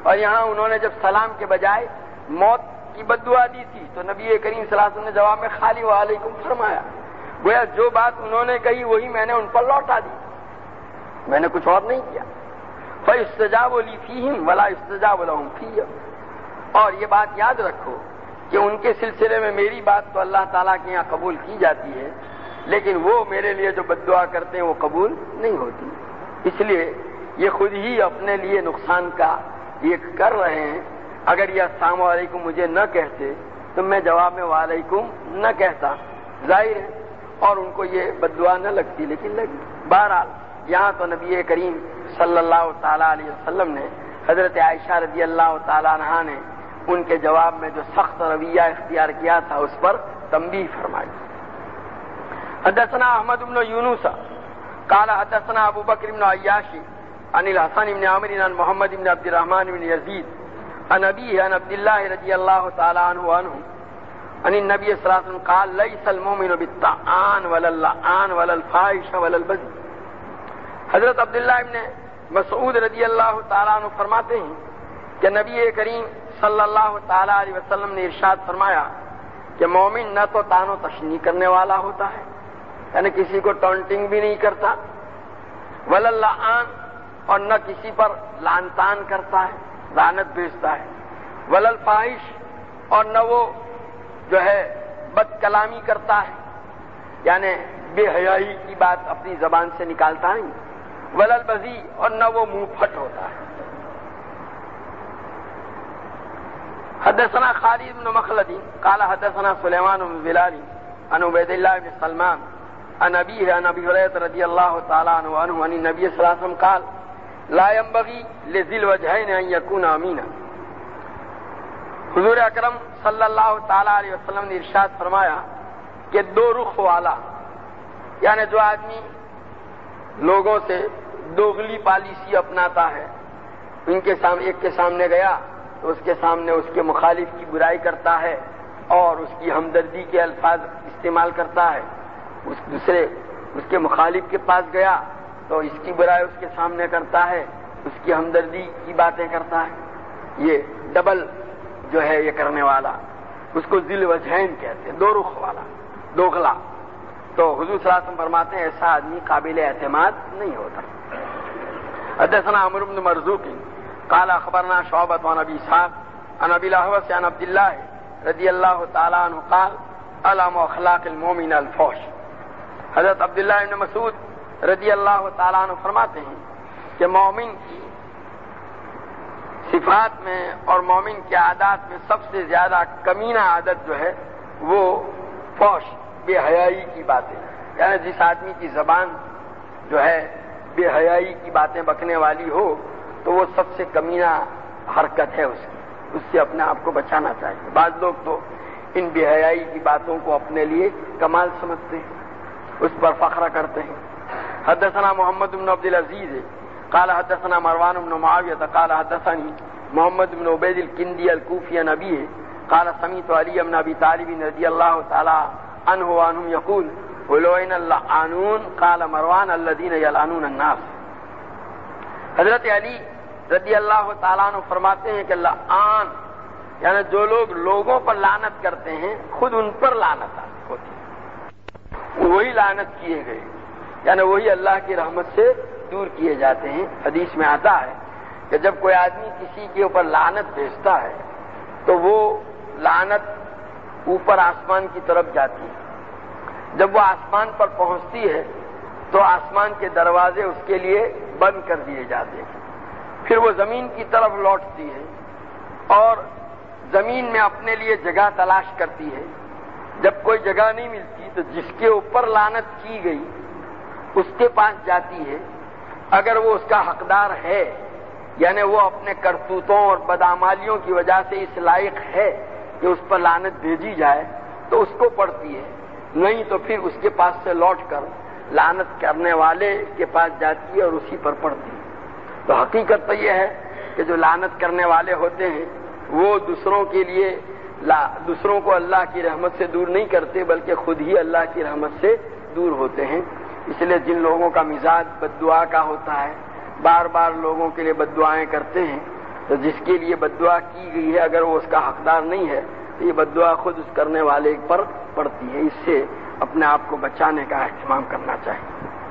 اور یہاں انہوں نے جب سلام کے بجائے موت کی بد دعا دی تھی تو نبی کریم صلی اللہ علیہ وسلم نے جواب میں خالی وعلیکم فرمایا. گویا جو بات انہوں نے کہی وہی میں نے ان پر لوٹا دی، میں نے کچھ اور نہیں کیا. فَيُسْتَجَابُ لِي فِيهِمْ وَلَا يُسْتَجَابُ لَهُمْ فِيَّ. اور یہ بات یاد رکھو کہ ان کے سلسلے میں میری بات تو اللہ تعالیٰ کے یہاں قبول کی جاتی ہے، لیکن وہ میرے لیے جو بد دعا کرتے ہیں وہ قبول نہیں ہوتی. اس لیے یہ خود ہی اپنے لیے نقصان کا یہ کر رہے ہیں. اگر یہ السلام علیکم مجھے نہ کہتے تو میں جواب میں وعلیکم نہ کہتا، ظاہر ہے، اور ان کو یہ بد دعا نہ لگتی، لیکن لگی. بہرحال یہاں تو نبی کریم صلی اللہ تعالیٰ علیہ وسلم نے حضرت عائشہ رضی اللہ تعالیٰ عنہا نے ان کے جواب میں جو سخت رویہ اختیار کیا تھا اس پر تنبیہ فرمائی. حدثنا احمد بن یونس قال حدثنا ابو بکر بن عیاش عن الحسن بن عامر عن محمد بن عبد الرحمن بن یزید عن ابیہ عن عبد اللہ رضی اللہ تعالی عنہ عنہ عن النبی صلی اللہ علیہ وسلم قال لیس المؤمن بالطعان ولا اللعان ولا الفاحش ولا البذی. حضرت عبداللہ ابن مسعود رضی اللہ تعالیٰ عنہ فرماتے ہیں کہ نبی کریم صلی اللہ تعالیٰ علیہ وسلم نے ارشاد فرمایا کہ مومن نہ تو تان و تشنیع کرنے والا ہوتا ہے، یعنی کسی کو ٹونٹنگ بھی نہیں کرتا، ولا اللعان، اور نہ کسی پر لعن طعن کرتا ہے، لعنت بھیجتا ہے، ولا الفاحش، اور نہ وہ جو ہے بد کلامی کرتا ہے، یعنی بے حیائی کی بات اپنی زبان سے نکالتا نہیں، ولا البذی، اور نہ وہ منہ پھٹ ہوتا ہے. حدثنا خالد بن مخلد قال حدثنا سلیمان بن بلال عن عبید اللہ بن سلمان عن ابیہ عن ابی ہریرہ رضی اللہ تعالی عنہ عنہ عن النبی صلی اللہ علیہ وسلم قال لا ينبغي لذي الوجهين ان يكون امينا. حضور اکرم صلی اللہ تعالی علیہ وسلم نے ارشاد فرمایا کہ دو رخ والا، یعنی جو آدمی لوگوں سے دوغلی پالیسی اپناتا ہے، ان کے سامنے ایک کے سامنے گیا تو اس کے سامنے اس کے مخالف کی برائی کرتا ہے اور اس کی ہمدردی کے الفاظ استعمال کرتا ہے. اس دوسرے اس کے مخالف کے پاس گیا تو اس کی برائی اس کے سامنے کرتا ہے، اس کی ہمدردی کی باتیں کرتا ہے. یہ ڈبل جو ہے یہ کرنے والا، اس کو ذی الوجہین کہتے ہیں، دو رخ والا، دوغلا. تو حضور صلی اللہ علیہ وسلم فرماتے ہیں ایسا آدمی قابل اعتماد نہیں ہوتا. حدثنا عمرو بن مرزوق قال اخبرنا شعبۃ عن ابی اسحاق عن ابی الاحوص عن عبد اللہ رضی اللہ تعالی عنہ قال علم اخلاق المؤمن الفحش. حضرت عبداللہ بن مسعود رضی اللہ تعالی عنہ فرماتے ہیں کہ مومن کی صفات میں اور مومن کے عادات میں سب سے زیادہ کمینہ عادت جو ہے وہ فحش، بے حیائی کی باتیں، یعنی جس آدمی کی زبان جو ہے بے حیائی کی باتیں بکنے والی ہو تو وہ سب سے کمینہ حرکت ہے اس کی، اس سے اپنے آپ کو بچانا چاہیے. بعض لوگ تو ان بے حیائی کی باتوں کو اپنے لیے کمال سمجھتے ہیں، اس پر فخر کرتے ہیں. حدثنا محمد بن عبد العزیز قال حدثنا مروان بن معاویہ قال حدثني محمد بن عبید الکندی الکوفی عن ابیہ قال سمعت علی بن ابی طالب رضی اللہ تعالی عنہ وعنہم یقول ولعن اللعانون قال مروان الذین یلعنون الناس. حضرت علی رضی اللہ تعالیٰ عنہ فرماتے ہیں کہ لعان یعنی جو لوگ لوگوں پر لعنت کرتے ہیں خود ان پر لعنت ہوتی ہے، وہی لعنت کیے گئے، یعنی وہی اللہ کی رحمت سے دور کیے جاتے ہیں. حدیث میں آتا ہے کہ جب کوئی آدمی کسی کے اوپر لعنت بھیجتا ہے تو وہ لعنت اوپر آسمان کی طرف جاتی ہے. جب وہ آسمان پر پہنچتی ہے تو آسمان کے دروازے اس کے لیے بند کر دیے جاتے ہیں. پھر وہ زمین کی طرف لوٹتی ہے اور زمین میں اپنے لیے جگہ تلاش کرتی ہے. جب کوئی جگہ نہیں ملتی تو جس کے اوپر لعنت کی گئی اس کے پاس جاتی ہے. اگر وہ اس کا حقدار ہے، یعنی وہ اپنے کرتوتوں اور بدعمالیوں کی وجہ سے اس لائق ہے کہ اس پر لعنت بھیجی جائے تو اس کو پڑتی ہے، نہیں تو پھر اس کے پاس سے لوٹ کر لعنت کرنے والے کے پاس جاتی ہے اور اسی پر پڑتی ہے. تو حقیقت تو یہ ہے کہ جو لعنت کرنے والے ہوتے ہیں وہ دوسروں کے لیے دوسروں کو اللہ کی رحمت سے دور نہیں کرتے بلکہ خود ہی اللہ کی رحمت سے دور ہوتے ہیں. اس لیے جن لوگوں کا مزاج بد دعا کا ہوتا ہے، بار بار لوگوں کے لیے بد دعائیں کرتے ہیں، تو جس کے لیے بد دعا کی گئی ہے اگر وہ اس کا حقدار نہیں ہے تو یہ بد دعا خود اس کرنے والے پر پڑتی ہے. اس سے اپنے آپ کو بچانے کا اہتمام کرنا چاہیے.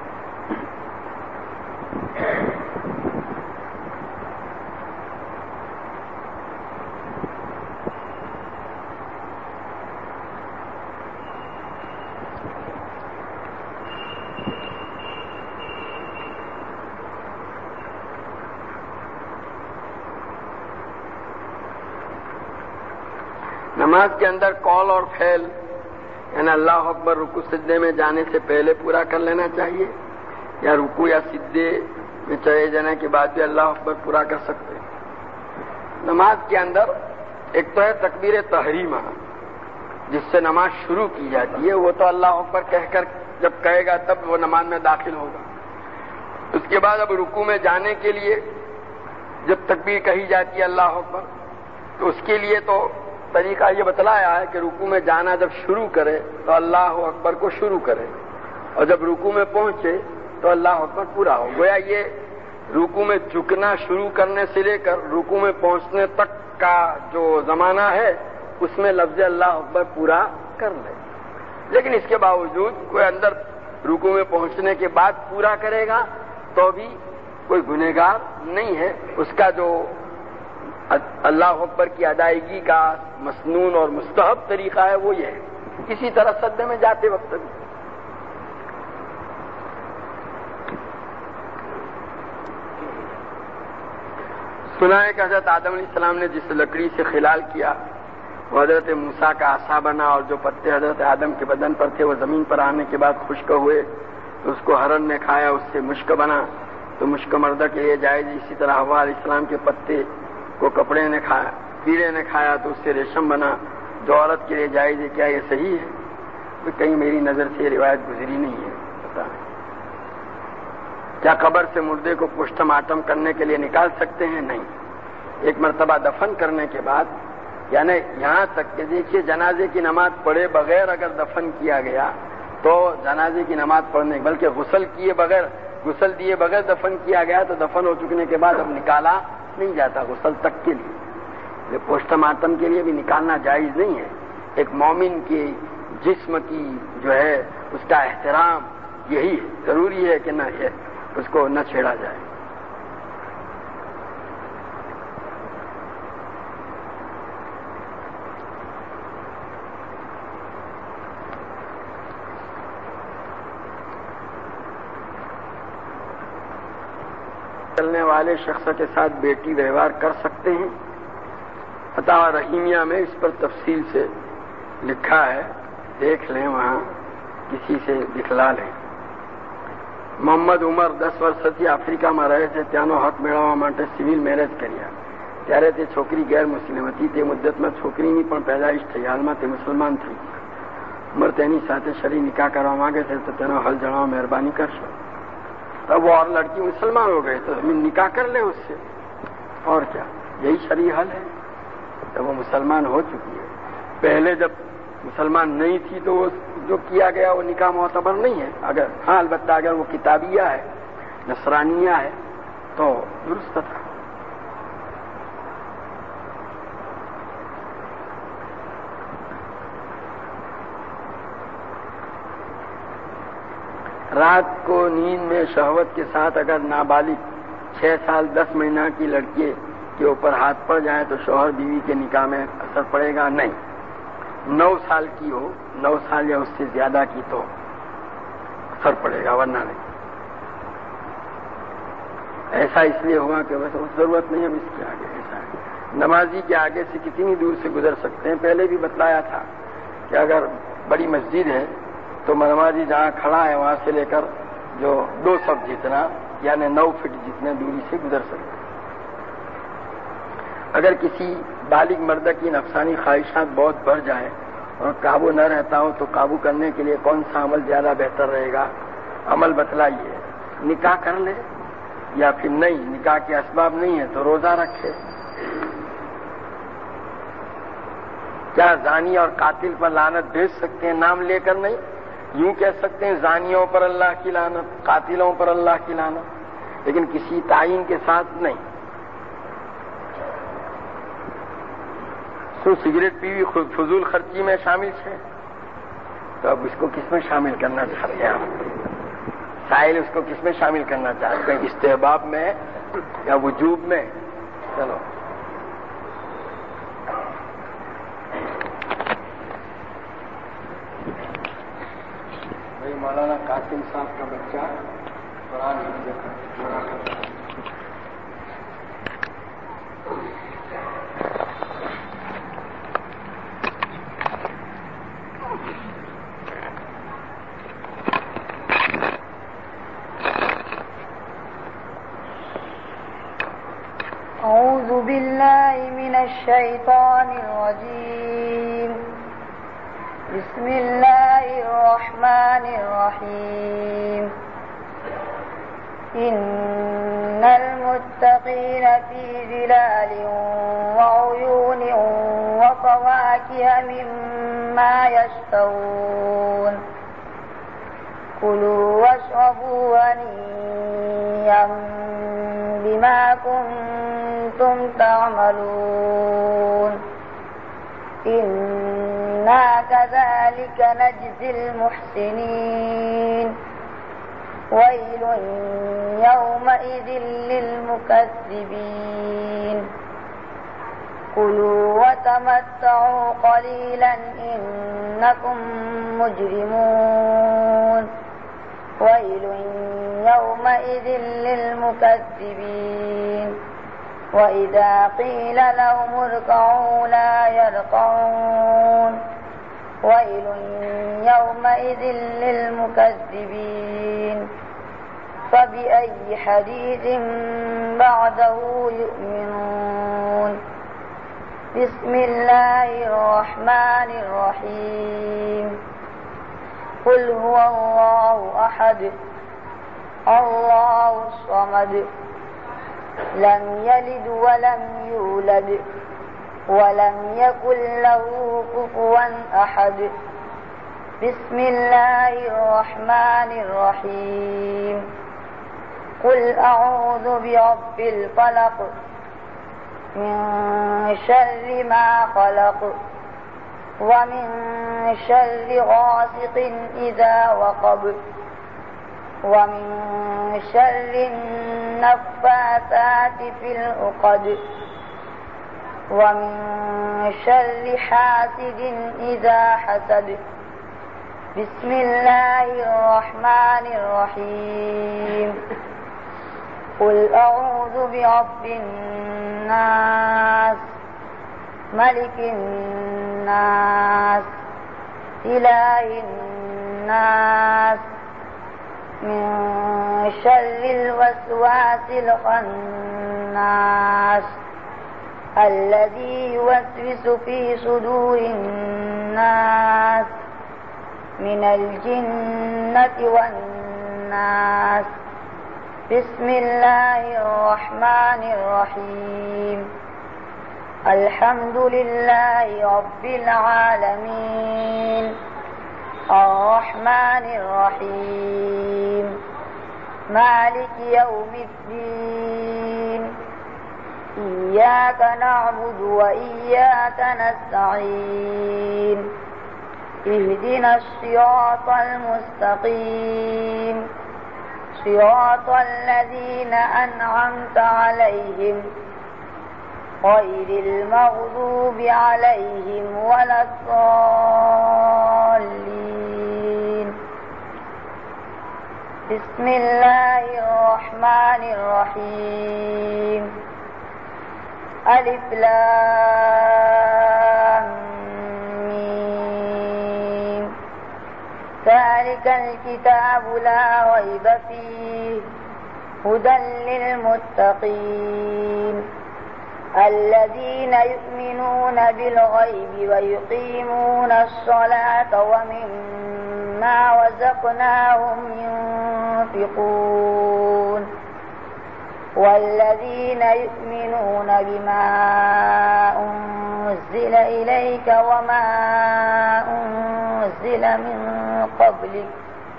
نماز کے اندر قول اور فعل یعنی اللہ اکبر رکوع سجدے میں جانے سے پہلے پورا کر لینا چاہیے یا رکوع یا سجدے میں چلے جانے کے بعد بھی اللہ اکبر پورا کر سکتے ہیں. نماز کے اندر ایک تو ہے تکبیر تحریمہ جس سے نماز شروع کی جاتی ہے، وہ تو اللہ اکبر کہہ کر جب کہے گا تب وہ نماز میں داخل ہوگا. اس کے بعد اب رکوع میں جانے کے لیے جب تکبیر کہی جاتی ہے اللہ اکبر تو اس کے لیے تو طریقہ یہ بتلایا ہے کہ رکوع میں جانا جب شروع کرے تو اللہ اکبر کو شروع کرے اور جب رکوع میں پہنچے تو اللہ اکبر پورا ہو. گویا یہ رکوع میں جھکنا شروع کرنے سے لے کر رکوع میں پہنچنے تک کا جو زمانہ ہے اس میں لفظ اللہ اکبر پورا کر لے. لیکن اس کے باوجود کوئی اندر رکوع میں پہنچنے کے بعد پورا کرے گا تو بھی کوئی گنہگار نہیں ہے. اس کا جو اللہ اکبر کی ادائیگی کا مسنون اور مستحب طریقہ ہے وہ یہ ہے. اسی طرح سجدے میں جاتے وقت بھی سنا ہے کہ حضرت آدم علیہ السلام نے جس لکڑی سے خلال کیا وہ حضرت موسیٰ کا عصا بنا اور جو پتے حضرت آدم کے بدن پر تھے وہ زمین پر آنے کے بعد خشک ہوئے تو اس کو ہرن نے کھایا، اس سے مشک بنا تو مشک مردہ کے لیے جائز. اسی طرح حوا علیہ السلام کے پتے کو کپڑے نے کھایا، کیڑے نے کھایا تو اس سے ریشم بنا جو عورت کے لیے جائز ہے. کیا یہ صحیح ہے؟ تو کہیں میری نظر سے یہ روایت گزری نہیں ہے. پتا نہیں کیا قبر سے مردے کو پوسٹ مارٹم کرنے کے لیے نکال سکتے ہیں؟ نہیں. ایک مرتبہ دفن کرنے کے بعد یعنی یہاں تک کہ دیکھیے جنازے کی نماز پڑھے بغیر اگر دفن کیا گیا تو جنازے کی نماز پڑھنے بلکہ غسل کیے بغیر غسل دیے بغیر دفن کیا گیا تو دفن ہو چکنے کے بعد اب نکالا نہیں جاتا غسل تک کے لیے. یہ پوسٹ مارٹم کے لیے بھی نکالنا جائز نہیں ہے. ایک مومن کی جسم کی جو ہے اس کا احترام یہی ہے. ضروری ہے کہ نہ اس کو نہ چھیڑا جائے. چلنے والے شخص کے ساتھ بیٹی ویوہار کر سکتے ہیں؟ فتح رحیمیہ میں اس پر تفصیل سے لکھا ہے، دیکھ لیں، وہاں کسی سے دکھلا لیں. મોહમ્મદ ઉમર દસ વર્ષથી આફ્રિકામાં રહે છે. ત્યાંનો હક મેળવવા માટે સિવિલ મેરેજ કર્યા. ત્યારે તે છોકરી ગેરમુસ્લિમ હતી. તે મુદ્દતમાં છોકરીની પણ પેદાઈશ થઈ. હાલમાં તે મુસલમાન થઈ. ઉમર તેની સાથે શરી નિકાહ કરવા માંગે છે તો તેનો હલ જણાવવા મહેરબાની કરશો. तब वो और लड़की मुसलमान हो गए तो निकाह कर ले उससे, और क्या, यही शरई हल है. तो वो मुसलमान हो चुकी है. पहले जब मुसलमान नहीं थी तो वो जो किया गया वो निकाह मोतबर नहीं है. अगर हाँ अलबत्ता अगर वो किताबिया है, नसरानिया है तो दुरुस्त था. रात को नींद में शहवत के साथ अगर नाबालिग छह साल दस महीना की लड़की के ऊपर हाथ पड़ जाए तो शौहर बीवी के निकाह में असर पड़ेगा? नहीं. नौ साल की हो, नौ साल या उससे ज्यादा की तो असर पड़ेगा, वरना नहीं. ऐसा इसलिए हुआ कि बस जरूरत नहीं हम इसके आगे. ऐसा है नमाजी के आगे से कितनी दूर से गुजर सकते हैं. पहले भी बतलाया था कि अगर बड़ी मस्जिद है तो नमाजी जहाँ खड़ा है वहां से लेकर जो दो सौ जितना यानी नौ फीट जितने दूरी से गुजर सकते हैं. अगर किसी बालिग मर्द की नफसानी ख्वाहिशात बहुत बढ़ जाए और काबू न रहता हो तो काबू करने के लिए कौन सा अमल ज्यादा बेहतर रहेगा? अमल बतलाइए. निकाह कर ले या फिर नहीं, निकाह के असबाब नहीं है तो रोजा रखे. क्या जानी और कातिल पर लानत भेज सकते हैं? नाम लेकर नहीं, यूं कह सकते हैं जानियों पर अल्लाह की लानत, कातिलों पर अल्लाह की लानत, लेकिन किसी तायीन के साथ नहीं. तो सिगरेट पीवी खुद फजूल खर्ची में शामिल है, तो अब इसको किसमें शामिल करना चाहते हैं आप? साहिल उसको किसमें शामिल करना चाहते हैं, इस्तेहबाब में या वजूब में? चलो भाई, मौलाना कासिम साहब का बच्चा कुरान हिफ्ज़ أعوذ بالله من الشيطان الرجيم. بسم الله الرحمن الرحيم. إن المتقين في ظلال وعيون وفواكه مما يشتهون. كلوا واشربوا هنيئا بما كنتم تعملون. إنا كذلك نجزي المحسنين. ويل يومئذ للمكذبين. كلوا وتمتعوا قليلا إنكم مجرمون. ويل يومئذ للمكذبين. وإذا قيل لهم اركعوا لا يركعون. ويل يومئذ للمكذبين. فبأي حديث بعده يؤمنون. بسم الله الرحمن الرحيم. قل هو الله أحد الله الصمد لم يلد ولم يولد ولم يكن له كفوا أحد. بسم الله الرحمن الرحيم. قل أعوذ برب الفلق من شر ما خلق ومن شر غاسق إذا وقب ومن شر النفاثات في العقد ومن شر حاسد إذا حسد. بسم الله الرحمن الرحيم. قل أعوذ برب الناس ملك الناس إله الناس من شر الوسواس الخناس الذي يوسوس في صدور الناس من الجنة والناس. بسم الله الرحمن الرحيم. الحمد لله رب العالمين. الرحمن الرحيم. مالك يوم الدين. إياك نعبد وإياك نستعين. اهدنا الصراط المستقيم. صراط الذين أنعمت عليهم غير المغضوب عليهم ولا الضالين. بسم الله الرحمن الرحيم. ألف لام ميم. ذلك الكتاب لا ريب فيه هدى للمتقين الذين يؤمنون بالغيب ويقيمون الصلاة ومما رزقناهم ينفقون. والذين يؤمنون بما أنزل إليك وما أنزل من قبلك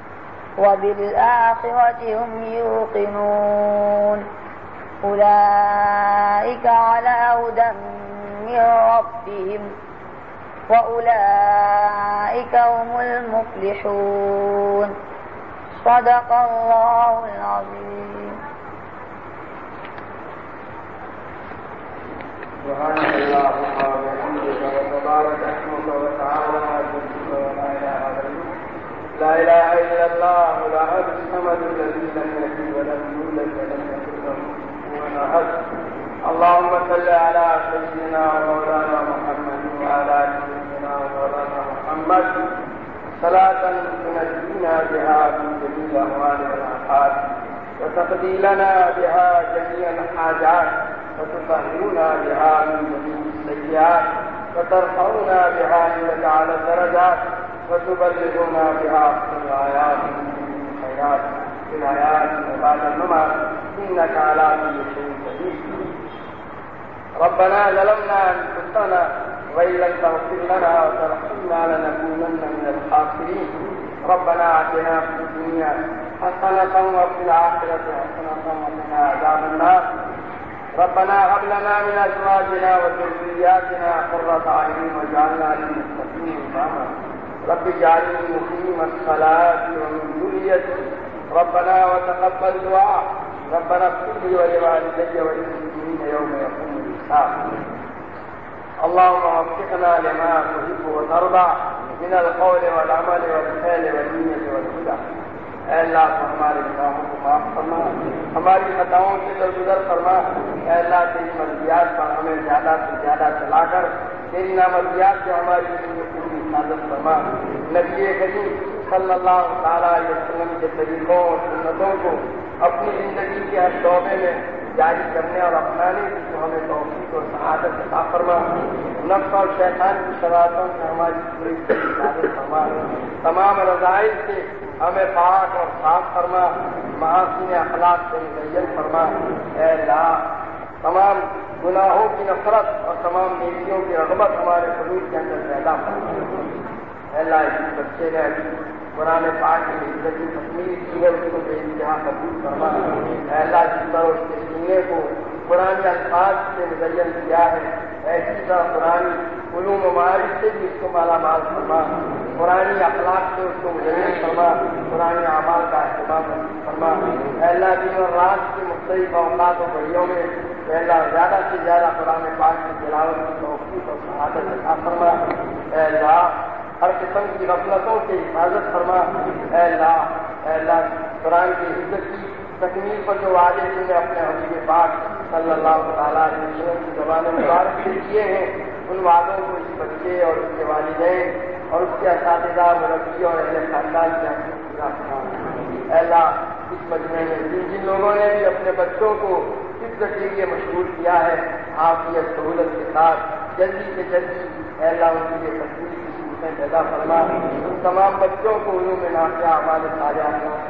وبالآخرة هم يوقنون. أولئك على هدى من ربهم وأولئك هم المفلحون صدق الله العظيم. سبحانك اللهم وبحمدك وتبارك اسمك وتعالى جدك ولا اله غيرك لا اله الا الله الاحد الصمد الذي لم يلد ولم يولد ولم يكن له كفوا احد. اللهم صل على سيدنا ومولانا محمد وعلى ال سيدنا ومولانا محمد صلاة تنجينا بها من جميع الاهوال والافات وتقضي لنا بها جميع الحاجات وتطهرنا بها من جميع السيئات وترفعنا بها عندك على الدرجات وتبلغنا بها اقصى الغايات من جميع الخيرات في الحياة وبعد الممات انك على كل شيء قدير. ربنا ظلمنا انفسنا وان لم تغفر لنا وترحمنا لنكونن من الخاسرين. ربنا آتنا في الدنيا حسنة وفي الآخرة حسنة وقنا عذاب النار. ربنا هب لنا من ازواجنا وذرياتنا قرة اعين واجعلنا للمتقين اماما. رب اجعلني مقيم الصلاة ومن ذريتي ربنا وتقبل دعاء. ربنا اغفر لي ولوالدي وللمسلمين يوم يقوم الحساب. اللهم وفقنا لما تحب وترضى من القول والعمل والفعل والنية والهدى. اے اللہ تو ہمارے گناہوں کو معاف فرما، ہماری خطاؤں سے درگزر فرما. اے اللہ تیری مرضیات پر ہمیں زیادہ سے زیادہ چلا کر تیری نامرضیات سے ہماری زندگی کی حفاظت فرما. نبی کریم صلی اللہ تعالیٰ علیہ وسلم کے طریقوں اور سنتوں کو اپنی زندگی کے ہر شعبے میں جاری کرنے اور اپنانے کی تو ہمیں توفیق اور سعادت عطا فرما. نفس اور شیطان کی شرارتوں سے ہماری پوری حفاظت فرما. تمام رذائل سے ہمیں پاک اور صاف فرما. محاسن اخلاق سے مزین فرما. اے اللہ تمام گناہوں کی نفرت اور تمام نیکیوں کی رغبت ہمارے قلوب کے اندر پیدا فرما. اے اللہ اس بچے نے قرآن پاک کی زندگی تکمیل کی ہے اس کو بے انتہا قبول فرما. اے اللہ جس طرح اس کے سینے کو قرآن الفاظ سے مزین کیا ہے ایسی طرح قرآن علوم و معارف سے بھی اس کو مالا مال فرما. قرآن اخلاق سے اس کو مزین فرما. قرآن اعمال کا اہتمام فرما. اے اللہ دن اور رات کی مختلف اوقات و گھڑیوں میں اے اللہ زیادہ سے زیادہ قرآن پاک کی تلاوت کی توفیق اور سعادت عطا فرما. اے اللہ ہر قسم کی غفلتوں سے حفاظت فرما. اے اللہ اے اللہ قرآن کی عزت کی تکمیل پر جو وعدے تم نے اپنے حبیب پاک صلی اللہ تعالیٰ علیہ وسلم کی زبان مبارک سے کیے ہیں ان وعدوں کو اس بچے اور اس کے والدین اور اس کے اساتذہ مربی اور اہل خاندان کے پورا فرما. اے اللہ اس مجمع میں جن جن لوگوں نے بھی اپنے بچوں کو حفظ کے لیے مشغول کیا ہے عافیت سہولت کے ساتھ جلدی سے جلدی اے اللہ ان کے لیے تکمیل پیدا فرما. ان تمام بچوں کو علوم نافعہ ہمارے سارے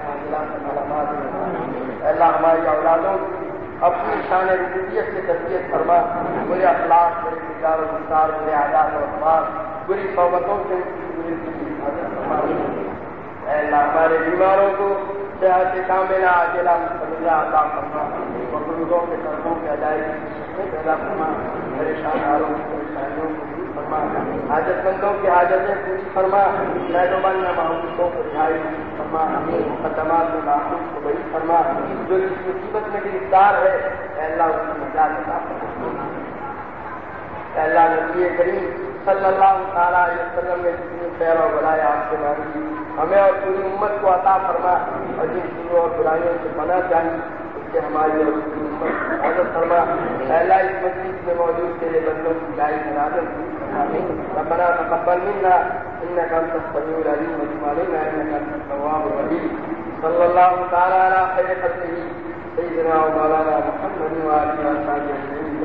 اللہ ہماری اولادوں کی اپنی شان ربوبیت سے تربیت فرما. برے اخلاق برے کردار و رفتار برے عادات و اخبار بری صحبتوں سے حفاظت فرما. اے اللہ ہمارے بیماروں کو صحت کاملہ عاجلہ مستمرہ عطا فرما. مقروضوں کے قرضوں کے ادائیگی پیدا فرما. پریشان حالوں کی پریشانیوں کو فرما. حاجت مندوں کی حاجتیں پوری فرما. نیدوبند محبوبوں کو رہائی فرما. مقدمات میں محفوظ کو بری فرما. جو اس مصیبت میں گرفتار ہے اے اللہ اس کی نجات عطا فرما. اے اللہ نبی کریم صلی اللہ تعالیٰ علیہ وسلم نے جتنی خیر اور بلائی آپ سے مانگی ہمیں اور پوری امت کو عطا فرما. اور جن چیزوں اور برائیوں سے پناہ چاہیے اس سے ہماری اور اس کی امت کی حفاظت فرما. اے اللہ اس مسجد میں موجود تیرے بندوں کی گائی مناظر ربنا تقبل منا انك انت السميع العليم وتب علينا انك انت التواب الرحيم. صلى الله تعالى على خير خلقه سيدنا ومولانا محمد وآله وصحبه اجمعين.